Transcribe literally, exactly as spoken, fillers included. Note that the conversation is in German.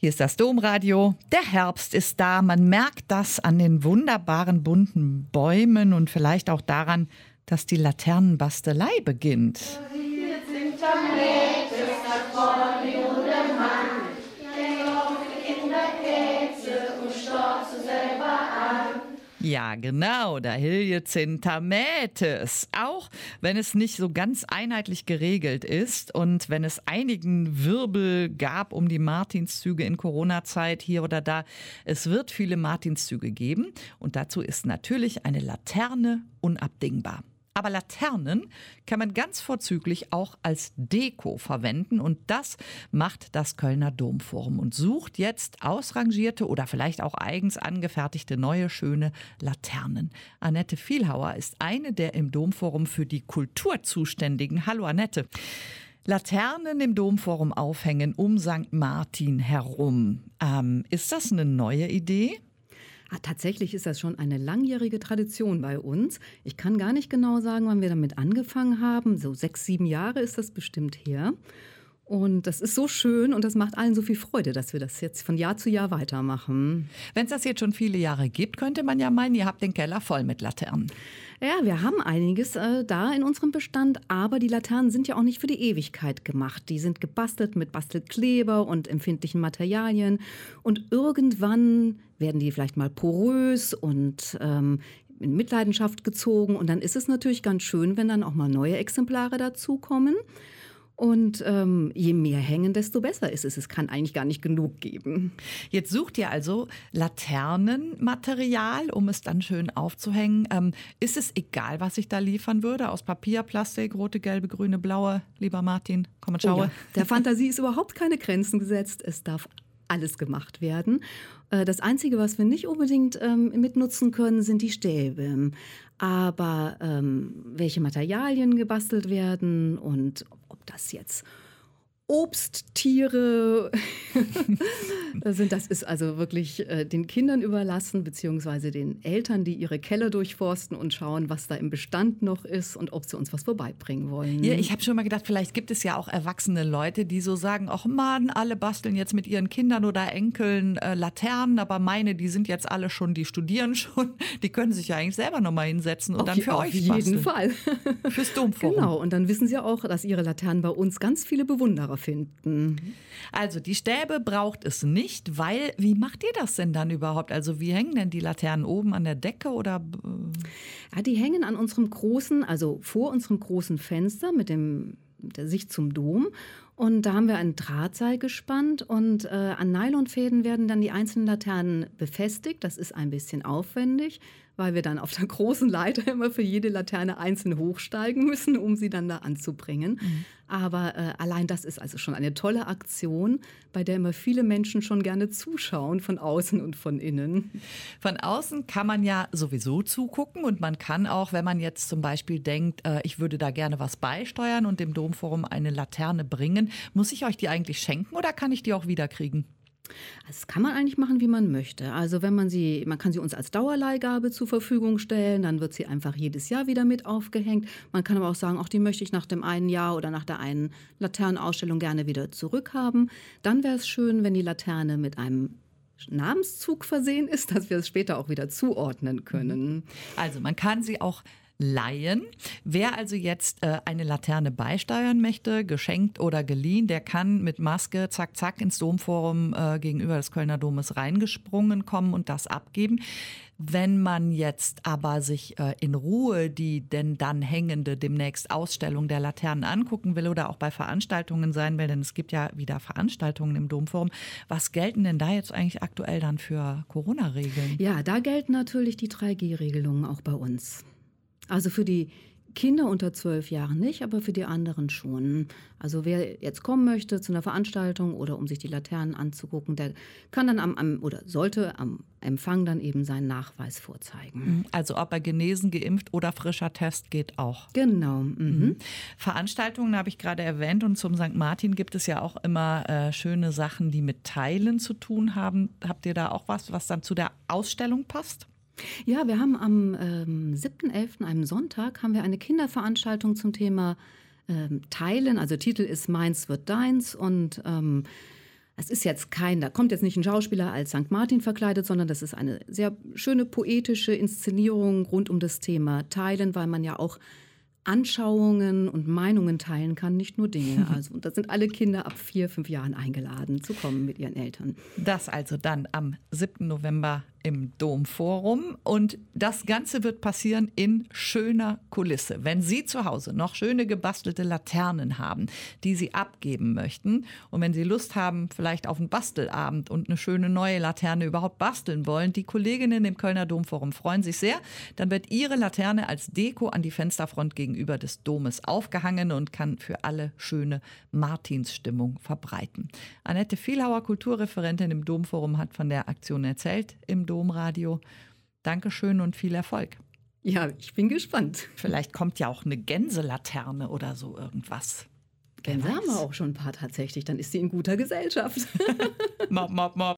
Hier ist das Domradio. Der Herbst ist da. Man merkt das an den wunderbaren bunten Bäumen und vielleicht auch daran, dass die Laternenbastelei beginnt. Ja, genau, der Hyacinth mäht es. Auch wenn es nicht so ganz einheitlich geregelt ist und wenn es einigen Wirbel gab um die Martinszüge in Corona-Zeit hier oder da. Es wird viele Martinszüge geben und dazu ist natürlich eine Laterne unabdingbar. Aber Laternen kann man ganz vorzüglich auch als Deko verwenden und das macht das Kölner Domforum und sucht jetzt ausrangierte oder vielleicht auch eigens angefertigte neue schöne Laternen. Annette Vielhauer ist eine der im Domforum für die Kultur Zuständigen. Hallo Annette. Laternen im Domforum aufhängen um Sankt Martin herum. Ähm, ist das eine neue Idee? Ah, tatsächlich ist das schon eine langjährige Tradition bei uns. Ich kann gar nicht genau sagen, wann wir damit angefangen haben. So sechs, sieben Jahre ist das bestimmt her. Und das ist so schön und das macht allen so viel Freude, dass wir das jetzt von Jahr zu Jahr weitermachen. Wenn es das jetzt schon viele Jahre gibt, könnte man ja meinen, ihr habt den Keller voll mit Laternen. Ja, wir haben einiges äh, da in unserem Bestand, aber die Laternen sind ja auch nicht für die Ewigkeit gemacht. Die sind gebastelt mit Bastelkleber und empfindlichen Materialien und irgendwann werden die vielleicht mal porös und ähm, in Mitleidenschaft gezogen und dann ist es natürlich ganz schön, wenn dann auch mal neue Exemplare dazukommen. Und ähm, je mehr hängen, desto besser ist es. Es kann eigentlich gar nicht genug geben. Jetzt sucht ihr also Laternenmaterial, um es dann schön aufzuhängen. Ähm, ist es egal, was ich da liefern würde? Aus Papier, Plastik, rote, gelbe, grüne, blaue? Lieber Martin, komm und schaue. Oh ja. Der Fantasie ist überhaupt keine Grenzen gesetzt. Es darf alles gemacht werden. Das Einzige, was wir nicht unbedingt ähm, mitnutzen können, sind die Stäbe. Aber ähm, welche Materialien gebastelt werden und ob das jetzt Obsttiere sind, das ist also wirklich äh, den Kindern überlassen, beziehungsweise den Eltern, die ihre Keller durchforsten und schauen, was da im Bestand noch ist und ob sie uns was vorbeibringen wollen. Ja, ich habe schon mal gedacht, vielleicht gibt es ja auch erwachsene Leute, die so sagen, ach Mann, alle basteln jetzt mit ihren Kindern oder Enkeln äh, Laternen, aber meine, die sind jetzt alle schon, die studieren schon, die können sich ja eigentlich selber nochmal hinsetzen und auf, dann für auf euch jeden basteln. Fall. Fürs Domforum. Genau, und dann wissen sie auch, dass ihre Laternen bei uns ganz viele Bewunderer finden. Also die Stäbe braucht es nicht, weil, wie macht ihr das denn dann überhaupt? Also wie hängen denn die Laternen oben an der Decke oder? Ja, die hängen an unserem großen, also vor unserem großen Fenster mit dem mit der Sicht zum Dom. Und da haben wir ein Drahtseil gespannt und äh, an Nylonfäden werden dann die einzelnen Laternen befestigt. Das ist ein bisschen aufwendig, weil wir dann auf der großen Leiter immer für jede Laterne einzeln hochsteigen müssen, um sie dann da anzubringen. Mhm. Aber äh, allein das ist also schon eine tolle Aktion, bei der immer viele Menschen schon gerne zuschauen, von außen und von innen. Von außen kann man ja sowieso zugucken und man kann auch, wenn man jetzt zum Beispiel denkt, äh, ich würde da gerne was beisteuern und dem Domforum eine Laterne bringen, muss ich euch die eigentlich schenken oder kann ich die auch wiederkriegen? Das kann man eigentlich machen, wie man möchte. Also wenn man sie, man kann sie uns als Dauerleihgabe zur Verfügung stellen, dann wird sie einfach jedes Jahr wieder mit aufgehängt. Man kann aber auch sagen, auch die möchte ich nach dem einen Jahr oder nach der einen Laternenausstellung gerne wieder zurückhaben. Dann wäre es schön, wenn die Laterne mit einem Namenszug versehen ist, dass wir es später auch wieder zuordnen können. Also man kann sie auch leihen. Wer also jetzt äh, eine Laterne beisteuern möchte, geschenkt oder geliehen, der kann mit Maske zack, zack ins Domforum äh, gegenüber des Kölner Domes reingesprungen kommen und das abgeben. Wenn man jetzt aber sich äh, in Ruhe die denn dann hängende demnächst Ausstellung der Laternen angucken will oder auch bei Veranstaltungen sein will, denn es gibt ja wieder Veranstaltungen im Domforum, was gelten denn da jetzt eigentlich aktuell dann für Corona-Regeln? Ja, da gelten natürlich die drei G Regelungen auch bei uns. Also für die Kinder unter zwölf Jahren nicht, aber für die anderen schon. Also wer jetzt kommen möchte zu einer Veranstaltung oder um sich die Laternen anzugucken, der kann dann am, am oder sollte am Empfang dann eben seinen Nachweis vorzeigen. Also ob er genesen, geimpft oder frischer Test geht auch. Genau. Mhm. Veranstaltungen habe ich gerade erwähnt und zum Sankt Martin gibt es ja auch immer äh, schöne Sachen, die mit Teilen zu tun haben. Habt ihr da auch was, was dann zu der Ausstellung passt? Ja, wir haben am ähm, siebten elften, einem Sonntag, haben wir eine Kinderveranstaltung zum Thema ähm, Teilen. Also Titel ist Meins wird deins und ähm, Es ist jetzt kein, da kommt jetzt nicht ein Schauspieler als Sankt Martin verkleidet, sondern das ist eine sehr schöne poetische Inszenierung rund um das Thema Teilen, weil man ja auch Anschauungen und Meinungen teilen kann, nicht nur Dinge. Also da sind alle Kinder ab vier, fünf Jahren eingeladen zu kommen mit ihren Eltern. Das also dann am siebten November im Domforum. Und das Ganze wird passieren in schöner Kulisse. Wenn Sie zu Hause noch schöne gebastelte Laternen haben, die Sie abgeben möchten, und wenn Sie Lust haben, vielleicht auf einen Bastelabend und eine schöne neue Laterne überhaupt basteln wollen, die Kolleginnen im Kölner Domforum freuen sich sehr. Dann wird Ihre Laterne als Deko an die Fensterfront gegenüber des Domes aufgehangen und kann für alle schöne Martinsstimmung verbreiten. Annette Vielhauer, Kulturreferentin im Domforum, hat von der Aktion erzählt im Domradio. Dankeschön und viel Erfolg. Ja, ich bin gespannt. Vielleicht kommt ja auch eine Gänselaterne oder so irgendwas. Gänse haben wir auch schon ein paar tatsächlich. Dann ist sie in guter Gesellschaft. Mop, mop, mop.